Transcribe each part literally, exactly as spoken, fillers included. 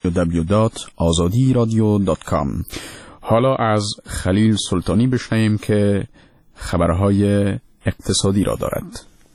دبلیو دبلیو دات آزادی رادیو دات کام. حالا از خلیل سلطانی بشنویم که خبرهای اقتصادی را دارد.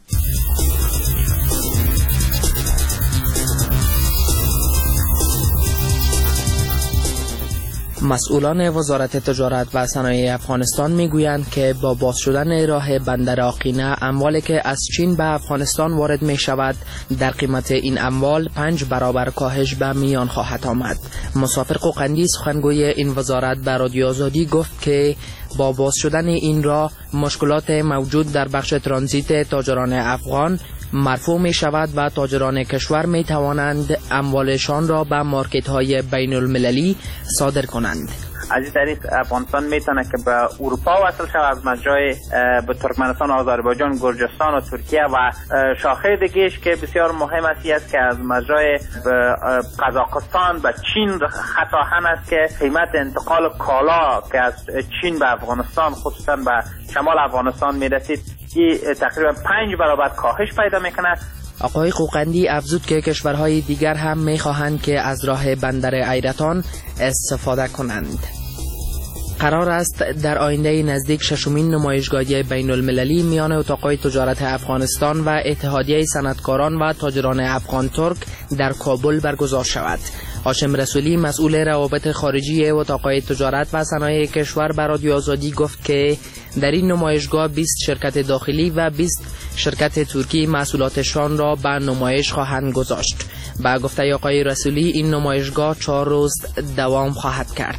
مسئولان وزارت تجارت و صنایع افغانستان میگویند که با باز شدن راه بندر آقینه اموالی که از چین به افغانستان وارد می شود در قیمت این اموال پنج برابر کاهش به میان خواهد آمد. مسافر قوقندی سخنگوی این وزارت به رادیو آزادی گفت که با باز شدن این راه مشکلات موجود در بخش ترانزیت تاجران افغان مرفوع می شود و تاجران کشور می توانند اموالشان را به مارکت های بین المللی صادر کنند. از این طریق افغانستان میتونه که به اروپا وصل شود از مجرای به ترکمنستان، آذربایجان، گرجستان و ترکیه و شاخه دیگهش که بسیار مهم است که از مجرای قزاقستان به چین خط آهن است که قیمت انتقال کالا که از چین به افغانستان خصوصا به شمال افغانستان میرسید تقریبا پنج برابر کاهش پیدا میکنه. آقای قوقندی افزود که کشورهای دیگر هم میخواهند که از راه بندر ایرتان استفاده کنند. قرار است در آینده نزدیک ششمین نمایشگاهی بین المللی میان اتاقهای تجارت افغانستان و اتحادیه صنعتکاران و تاجران افغان ترک در کابل برگزار شود. هاشم رسولی مسئول روابط خارجی اتاقهای تجارت و صنایع کشور به رادیو آزادی گفت که در این نمایشگاه بیست شرکت داخلی و بیست شرکت ترکی محصولاتشان را به نمایش خواهند گذاشت. با گفته آقای رسولی این نمایشگاه چهار روز دوام خواهد کرد.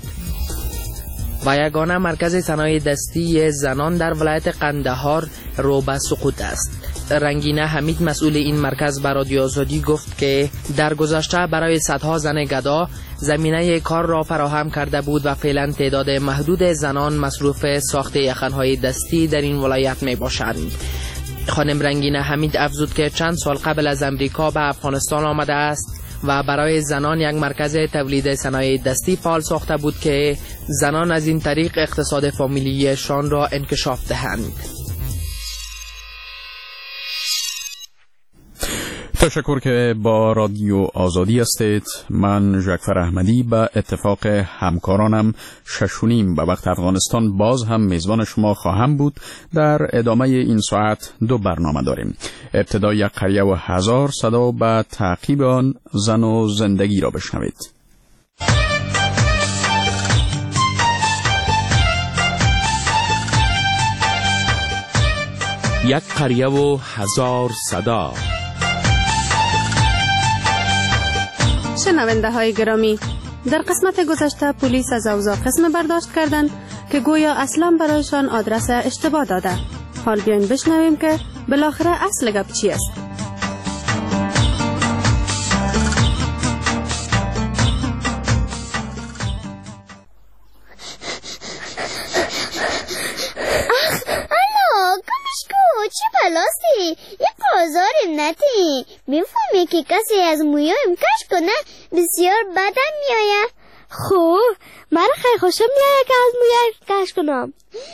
و یگانه مرکز صنایع دستی زنان در ولایت قندهار رو به سقوط است. رنگینه حمید مسئول این مرکز به رادیو آزادی گفت که در گذشته برای صدها زن گدا زمینه کار را فراهم کرده بود و فعلا تعداد محدود زنان مصروف ساخت یخنهای دستی در این ولایت می باشند. خانم رنگینه حمید افزود که چند سال قبل از امریکا به افغانستان آمده است و برای زنان یک مرکز تولید صنایع دستی فعال ساخته بود که زنان از این طریق اقتصاد فامیلیشان را انکشاف دهند. تشکر که با رادیو آزادی هستید. من جعفر احمدی به اتفاق همکارانم ششونیم به وقت افغانستان باز هم میزبان شما خواهم بود. در ادامه این ساعت دو برنامه داریم. ابتدا یک قریه و هزار صدا به تعقیب آن زن و زندگی را بشنوید. یک قریه و هزار صدا. شنونده های گرامی، در قسمت گذشته پلیس از اوضاع قسم برداشت کردند که گویا اصلا برایشان آدرس اشتباه داده. حال بیاین بشنویم که بالاخره اصل گپ چی است. چی بلاستی؟ یه قازاریم نتی میفهمی که کسی از مویایم کش کنه بسیار بدم میایه. خوب من خیلی خوشم میایه که از مویایم کش کنم.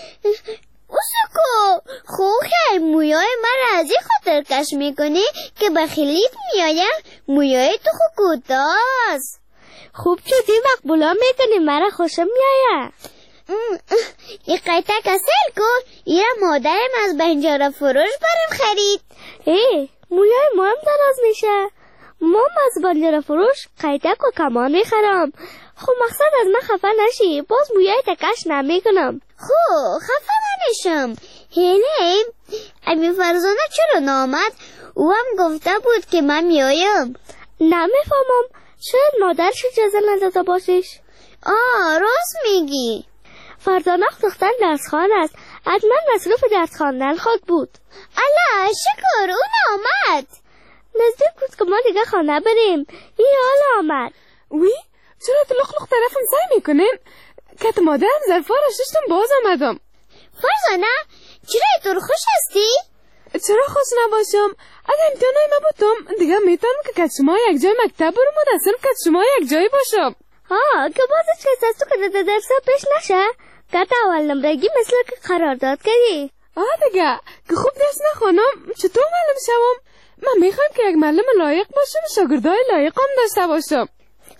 اوسکو خوب خیلی مویای من از این خاطر کش میکنی که بخیلیت میایه. مویای تو خوب کوتاست. خوب چودی مقبولا میکنی من خوشم میایه. این قیتک اصل کو یه مادرم از بنجاره فروش برم خرید. ای مویای ما هم دراز میشه. ما از بنجاره فروش قیتک و کمان میخرم. خب مقصد از من خفه نشی، باز مویای تکش نمیکنم. خب خفه نمیشم. هینه امی فرزانه چرا نامد؟ او هم گفته بود که من میایم. نمیفهمم، شاید مادرش اجازه نداده باشیش. آه راست میگی. فرزانه دختر درسخوان است، حتما مصروف درس خواندن خود بود. الله شکر اون آمد. نزدیک بود که ما دیگه خانه بریم. این حال آمد. وی چرا تو لخ لخ طرفم سعی میکنین؟ کت مادرم ظرفا را ششتم باز آمدم. فرزانه چرا اینطور خوش هستی؟ چرا خوش نباشم؟ اگه امتحانای نبودم دیگه میتونم که کت شما یک جای مکتب برم و دستم کت شما یک جای باشم. ها که بازش که از تو که درس پیش نشه کت اول نمرگی مثل که قرارداد کردی. آه دیگه که خوب درس نخونم چطور معلم شوم؟ من میخوام که یک معلم لایق باشم و شاگردای لایق هم داشته باشم.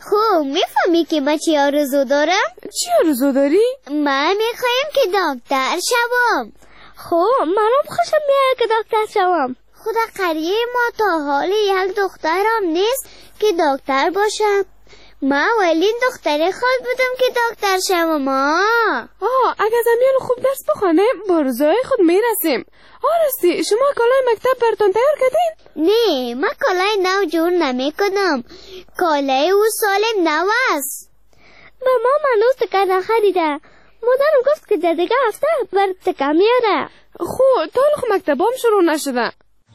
خب میفهمی که من چی آرزو دارم؟ چی آرزو داری؟ من میخوایم که دکتر شوم. خب منم خوشم میاد که دکتر شوم. خدا قریه ما تا حال یک دخترم نیست که دکتر باشم. من اولین دختر خود بودم که دکتر شوم. آه اگه زمیان خوب درس بخوانه با روزای خود میرسیم. آه راستی شما کالای مکتب براتون تیار کردین؟ نه من کالای نو جور نمی کنم. کالای او سالم نو است. ماما منوز تکه نخریده. مادرم گفت که در دیگه هفته بر تکه میاره. خب تا حالا خب مکتب هم شروع نشده.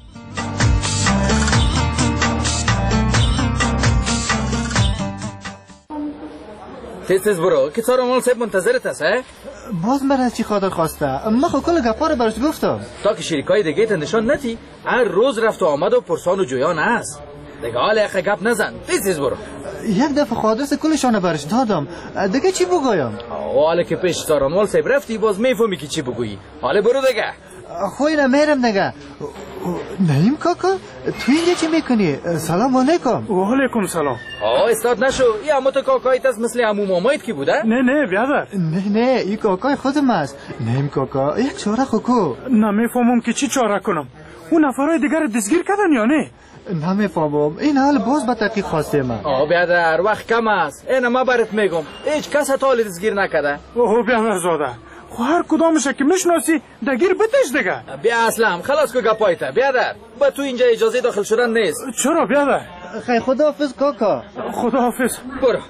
تیز تیز برو که سارا مال صاحب منتظرت است. باز من از چی خاطر خواسته؟ من خب کل گپا رو براش گفتم تا که شریکای دیگه تا نشان نتی هر روز رفت و آمد و پرسان و جویان است. دیگه حال یخ گپ نزن. تیز تیز برو. یک دفعه خادرس کلشان برش دادم. دیگه چی بگویم؟ حالا که پیش سارا مال صاحب رفتی باز میفهمی که چی بگویی. حالا برو دیگه. خوی نمیرم دیگه. نیم کاکا تو اینجا چی میکنی؟ سلام علیکم. و علیکم سلام. آه استاد نشو. این عمو تو کاکایت است مثل عمو مامایت کی بوده؟ نه نه بیادر. نه نه این کاکای خودم است. نیم کاکا یک چاره خوکو. نمیفهمم که چی چاره کنم. اون نفرای دیگر دستگیر کردن یا نه؟ نمیفهمم. این حال باز به تحقیق خواسته من. آه بیادر وقت کم است. اینا ما برات میگم. هیچ کس حتی حال دستگیر نکرده. اوه بیادر زاده. خو هر کدامش که میشناسی دگیر بتش دیگه. بیا اسلام خلاص کو گپایته بیادر. با تو اینجا اجازه داخل شدن نیست. چرا بیادر؟ خیلی خداحافظ کاکا. خداحافظ. برو.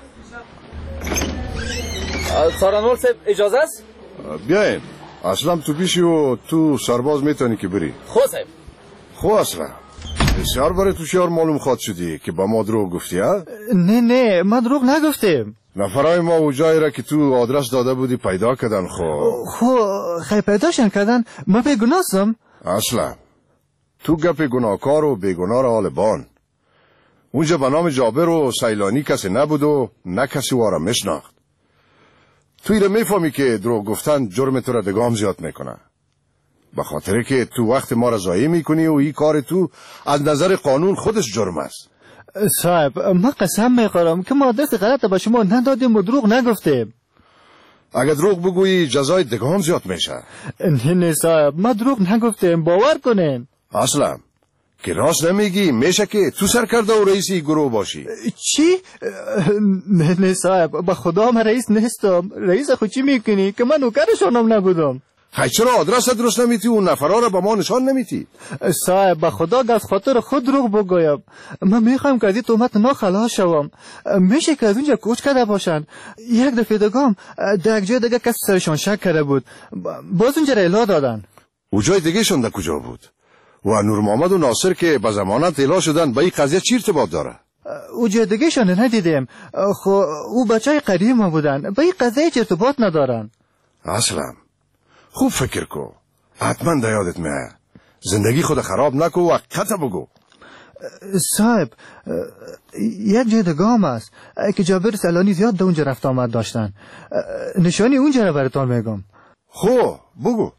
سارانول صاحب اجازه است؟ بیاین. اسلام تو بیشی و تو سرباز میتونی که بری. خو صاحب. خو اسلام. بسیار برای تو شیار معلوم خواد شدی که با ما دروغ گفتی ها؟ نه نه ما دروغ نگفتیم. نفرای ما و جایی را که تو آدرس داده بودی پیدا کردن خو خو خیلی پیداشن کردن ما بیگناستم. اصلا تو گپ گناهکار و بیگناه را حال بان. اونجا به نام جابر و سیلانی کسی نبود و نه کسی وارا میشناخت. توی را میفهمی که دروغ گفتن جرم تو را دگام زیاد میکنه. به خاطر که تو وقت ما را ضایع میکنی و این کار تو از نظر قانون خودش جرم است. صاحب ما قسم میخورم که ما دست غلط به شما ندادیم و دروغ نگفتیم. اگر دروغ بگویی جزای دگام زیاد میشه. نه نه صاحب ما دروغ نگفتیم باور کنین. اصلا که راست نمیگی میشه که تو سرکرده و رئیسی گروه باشی. چی؟ نه نه صاحب به خدا من رئیس نیستم. رئیس خود چی میکنی که من نوکرشانم نبودم. خیلی چرا آدرس درست نمیتی و نفرها را به ما نشان نمیتی؟ صاحب به خدا از خاطر خود دروغ بگویم. من میخوایم که از این تهمت ما خلاص شوم. میشه که از اونجا کوچ کرده باشن. یک دفعه دگام در جای دیگه کسی سرشان شک کرده بود باز اونجا را اطلاع دادن. او جای دیگه شون در کجا بود؟ و نور محمد و ناصر که به ضمانت اطلاع شدن به این قضیه چی ارتباط داره؟ او جای دیگه شون ندیدیم. خو او بچهای قریب ما بودن به این قضیه چه ارتباط ندارن. اصلا خوب فکر کو. حتما در یادت میه. زندگی خود خراب نکو و قطع بگو. صاحب یک جای دگام است که جابر سلانی زیاد در اونجا رفت آمد داشتن. نشانی اونجا را براتون میگم. خو بگو.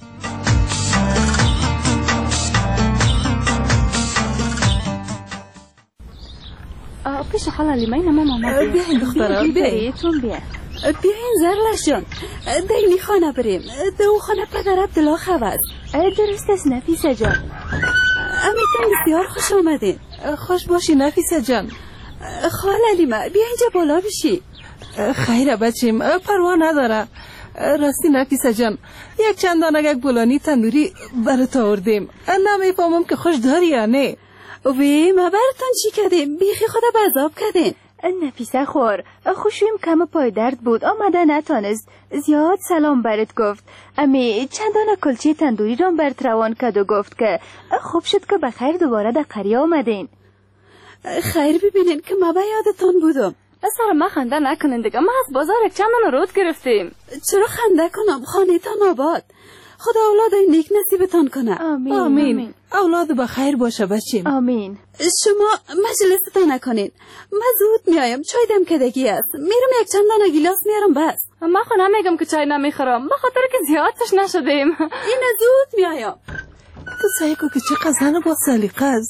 پیش حالا لیمین ماما بیاین دخترم بیاین بیا بیاین زرلشون دیلی خانه بریم دو خانه پدر عبدالله خواست. درست است نفیسه جان. امیتون بسیار خوش آمدین. خوش باشی نفیسه جان. خاله لیمه بیا اینجا بالا بشی. خیره بچیم پروا نداره. راستی نفیسه جان یک چند دانه یک بولانی تندوری برات آوردیم. نمیفهمم که خوش داری یا نه. وی ما براتون چی کردیم؟ بیخی خدا بذاب کردیم. نفیسه خور خوشویم کم پای درد بود آمده نتانست زیاد سلام برات گفت. امی چندان کلچه تندوری را برات روان کرد و گفت که خوب شد که بخیر دوباره در قریه آمدین. خیر ببینین که ما به یادتان بودم. سر ما خنده نکنین دیگه. ما از بازار یک چندان رود گرفتیم. چرا خنده کنم؟ خانه تان آباد. خدا اولاد نیک نصیبتان کنه. آمین. آمین. آمین. اولاد بخیر باشه بچیم. آمین. شما مجلستان نکنین. من زود میایم چای دم کدگی است. میرم یک چند دانه گیلاس میارم بس. من خو نمیگم که چای نمیخورم به خاطر که زیاد تش نشدیم. این زود میایم. تو سعی کو که چه قزن با سلیقه است.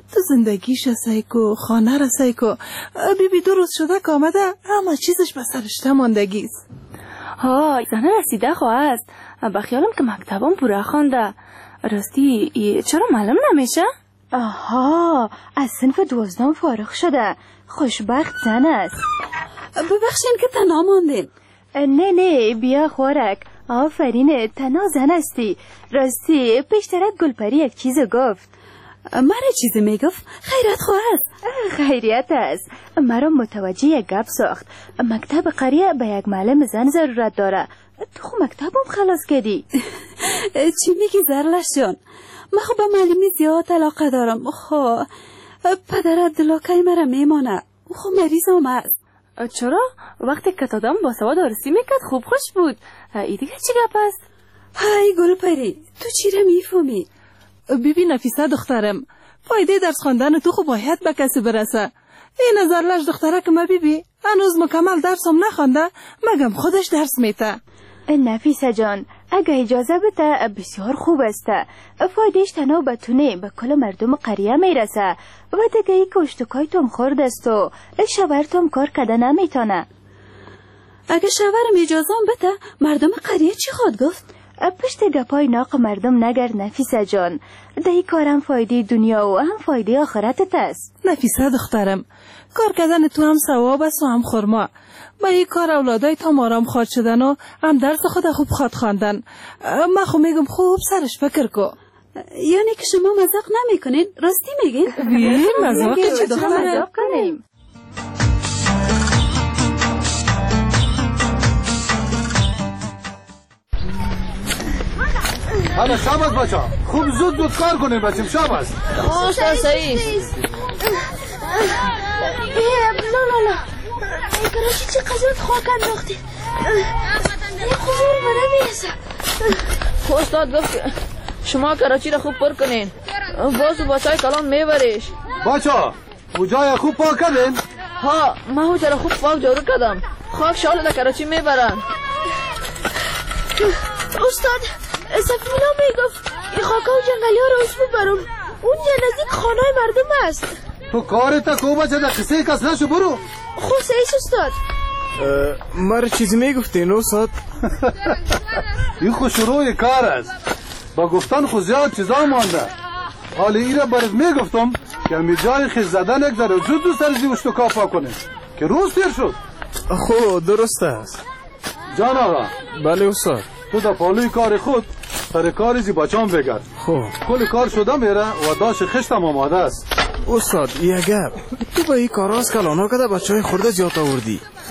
تو زندگیش سیکو، خانه را سیکو. بی بی دو روز شده که آمده اما چیزش به سرش ماندگیست. ها زنه رسیده خواهست. با خیالم که مکتبم پورا خوانده. راستی چرا معلوم نمیشه؟ آها از صنف دوازدهم فارغ شده. خوشبخت زن است. ببخشین که تنها ماندین. نه نه بیا خورک. آفرین تنها زن استی. راستی پیشترت گلپری یک چیز گفت. مرا چیزی میگفت؟ خیرت خواهست. خیریت است. مرا متوجه یک گپ ساخت. مکتب قریه به یک معلم زن ضرورت داره. تو خو مکتبم خلاص کردی. چی میگی زرلش جان؟ من خو به معلمی زیاد علاقه دارم. خو پدرت دلاکای مرا میمانه. خو مریضم است. چرا؟ وقتی که تادم با سواد آرسی میکرد خوب خوش بود. ای دیگه چی گپ است؟ های گلپری تو چی را میفهمی؟ بیبی نفیسه دخترم، فایده درس خواندن تو خو باید به کسی برسه. این نظرلش دختره که ما بیبی هنوز مکمل درسم نخوانده مگم خودش درس میته. نفیسه جان اگه اجازه بده بسیار خوب است. فایدهش تنها به تونه به کل مردم قریه میرسه و دیگه ای که اشتکای توم خورد است و شوهر توم کار کده نمیتونه. اگه شوهرم اجازه بده مردم قریه چی خود گفت؟ پشت گپای ناق مردم نگر نفیسه جان. ده ای کار هم فایده دنیا و هم فایده آخرتت است. نفیسه دخترم کار کردن تو هم ثواب است و هم خرما. با این کار اولادای تا آرام خواد شدن و هم درس خود خوب خواد خواندن. من خو میگم خوب سرش فکر کو. یعنی که شما مذاق نمی کنین؟ راستی میگین؟ بیم مذاق چی دخترم؟ مذاق کنیم. حالا شب است بچه خوب زود زود کار کنیم بچیم شب است. استاد صحیح. لا لا لا کراشی چه قضیت خواهد انداختی. یه خوزور منه میرسه. استاد گفت شما کراچی را خوب پر کنین باز و بچه های کلام میبریش. بچه او جای خوب پاک کردین؟ ها من او جای خوب پاک جارو کردم. خاک شال در کراچی میبرن. استاد سفینا میگفت این خاکا و جنگلی ها رو اسم برون. اونجا نزدیک خانه مردم است. تو کارتا کو بچه در قصه کس نشو برو. خود سیس استاد مر چیزی میگفتین استاد؟ این خود شروع کار است. با گفتن خود زیاد چیزا مانده. حالی ایره برد میگفتم که امی جای خیز زدن یک در زود دو سر زی اشتکا پا کنه که روز تیر شد. خب درست است. جان آقا. بله استاد. تو در پالوی کار خود سر کار زی بچان بگرد. خب کل کار شده میره و داشت خشتم آماده است. استاد یه گپ تو با این کاراز کلانا کده بچه های خورده زیاد آوردی.